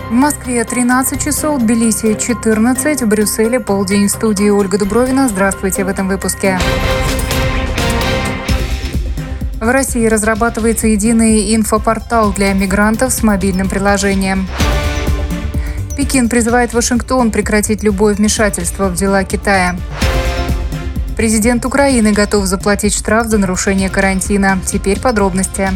В Москве 13 часов, в Тбилиси 14, в Брюсселе полдень. В студии Ольга Дубровина. Здравствуйте в этом выпуске. В России разрабатывается единый инфопортал для мигрантов с мобильным приложением. Пекин призывает Вашингтон прекратить любое вмешательство в дела Китая. Президент Украины готов заплатить штраф за нарушение карантина. Теперь подробности.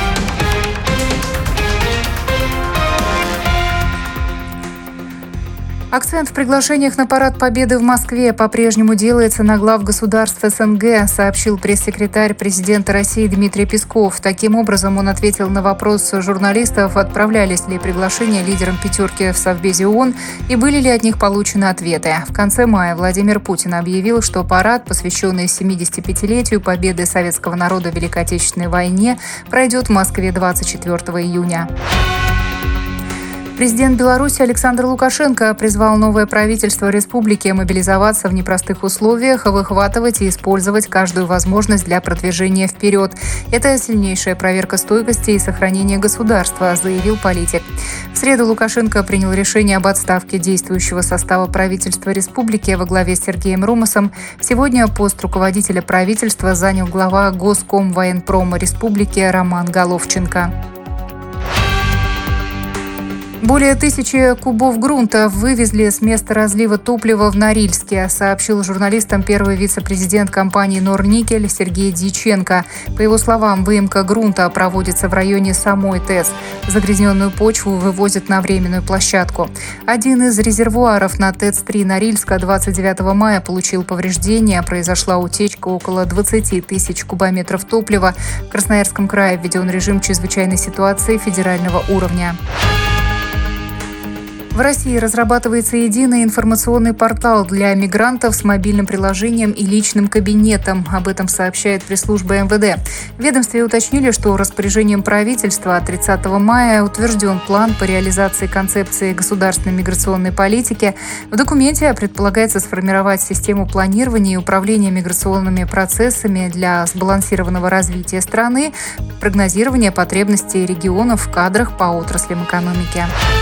Акцент в приглашениях на парад Победы в Москве по-прежнему делается на глав государств СНГ, сообщил пресс-секретарь президента России Дмитрий Песков. Таким образом, он ответил на вопрос журналистов, отправлялись ли приглашения лидерам «пятерки» в Совбезе ООН и были ли от них получены ответы. В конце мая Владимир Путин объявил, что парад, посвященный 75-летию победы советского народа в Великой Отечественной войне, пройдет в Москве 24 июня. Президент Беларуси Александр Лукашенко призвал новое правительство республики мобилизоваться в непростых условиях, выхватывать и использовать каждую возможность для продвижения вперед. Это сильнейшая проверка стойкости и сохранения государства, заявил политик. В среду Лукашенко принял решение об отставке действующего состава правительства республики во главе с Сергеем Румасом. Сегодня пост руководителя правительства занял глава Госкомвоенпрома республики Роман Головченко. Более 1000 кубов грунта вывезли с места разлива топлива в Норильске, сообщил журналистам первый вице-президент компании «Норникель» Сергей Дьяченко. По его словам, выемка грунта проводится в районе самой ТЭЦ. Загрязненную почву вывозят на временную площадку. Один из резервуаров на ТЭЦ-3 Норильска 29 мая получил повреждения. Произошла утечка около 20 тысяч кубометров топлива. В Красноярском крае введен режим чрезвычайной ситуации федерального уровня. В России разрабатывается единый информационный портал для мигрантов с мобильным приложением и личным кабинетом. Об этом сообщает пресс-служба МВД. В ведомстве уточнили, что распоряжением правительства 30 мая утвержден план по реализации концепции государственной миграционной политики. В документе предполагается сформировать систему планирования и управления миграционными процессами для сбалансированного развития страны, прогнозирования потребностей регионов в кадрах по отраслям экономики.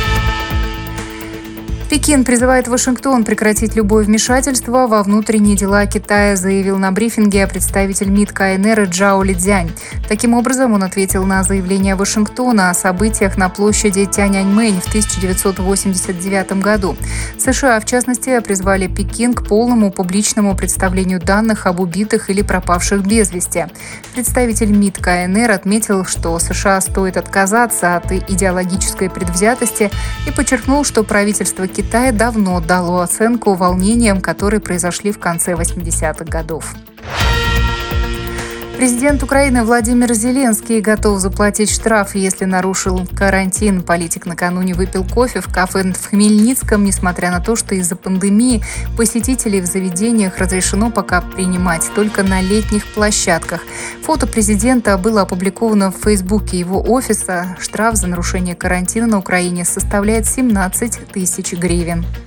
Пекин призывает Вашингтон прекратить любое вмешательство во внутренние дела Китая, заявил на брифинге представитель МИД КНР Джао Лидзянь. Таким образом, он ответил на заявление Вашингтона о событиях на площади Тяньаньмэнь в 1989 году. США, в частности, призвали Пекин к полному публичному представлению данных об убитых или пропавших без вести. Представитель МИД КНР отметил, что США стоит отказаться от идеологической предвзятости и подчеркнул, что правительство Китая давно дало оценку волнениям, которые произошли в конце 80-х годов. Президент Украины Владимир Зеленский готов заплатить штраф, если нарушил карантин. Политик накануне выпил кофе в кафе в Хмельницком, несмотря на то, что из-за пандемии посетителей в заведениях разрешено пока принимать только на летних площадках. Фото президента было опубликовано в Фейсбуке его офиса. Штраф за нарушение карантина на Украине составляет 17 тысяч гривен.